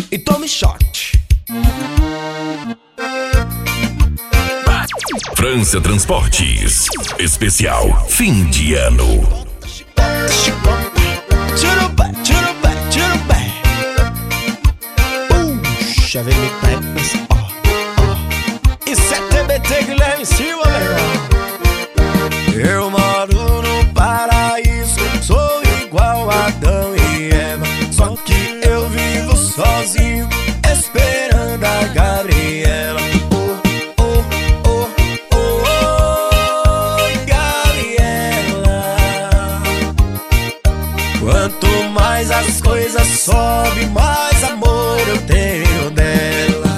e tome shot. França Transportes, especial fim de ano. Tira o pé, tira o pé, tira o pé. Puxa, vem me pegas, Isso é TBT Guilherme Silva, meu irmão. Eu moro no paraíso, sou igual a Adão e Eva, só que eu vivo sozinho, esperando a Gabriela. Quanto mais as coisas sobem, mais amor eu tenho dela.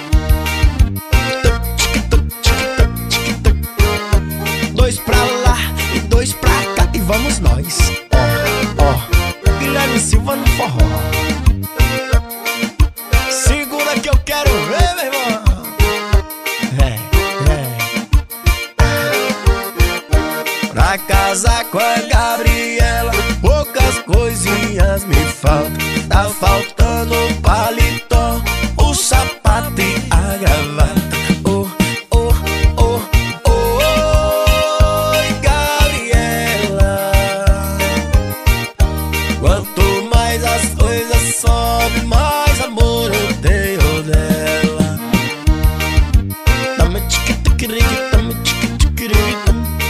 Dois pra lá e dois pra cá e vamos nós. Guilherme Silva no forró. Segura que eu quero ver, meu irmão. Pra casar com a Gabriela, poucas coisinhas me faltam. Tá faltando o paletó, o sapato e a gravata. Gabriela. Quanto mais as coisas sobem, mais amor eu tenho dela. Dá-me tique-tique-rigue, dá-me tique-tique-rigue.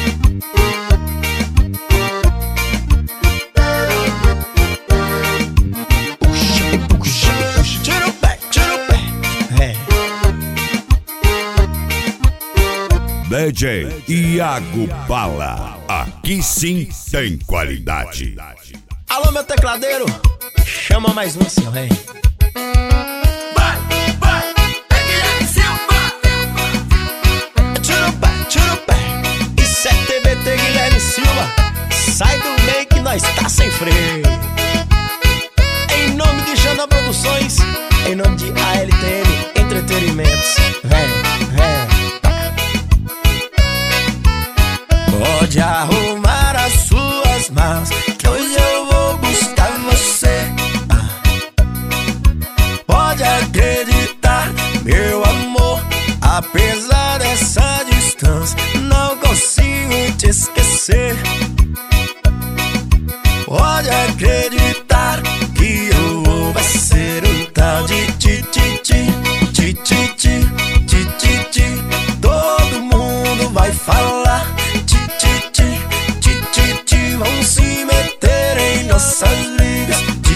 DJ Iago Bala, aqui sim tem qualidade. Alô, meu tecladeiro, chama mais um assim, vem. Vai, é Guilherme Silva. Tira o pé, isso é TBT Guilherme Silva. Sai do meio que nós tá sem freio. Em nome de Jana Produções, em nome de ALTN Entretenimentos, vem. Pode arrumar as suas mãos, que hoje eu vou buscar você. Pode acreditar, meu amor, apesar dessa distância, não consigo te esquecer. Pode acreditar que eu vou vai ser um tal de ti-ti-ti. Todo mundo vai falar vão se meter em nossas ligas.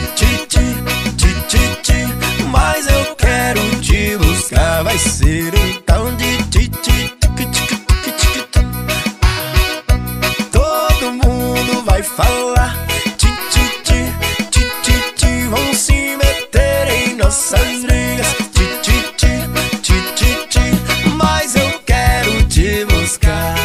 Mas eu quero te buscar. Vai ser um tal de todo mundo vai falar vão se meter em nossas ligas. Mas eu quero te buscar.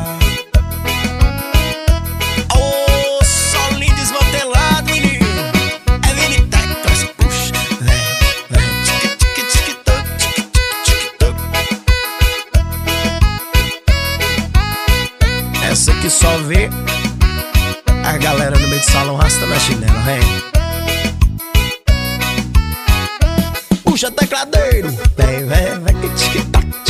Essa que só vê a galera no meio do salão rastando a chinela, vem. Puxa tecladeiro, vem, que tic-tac.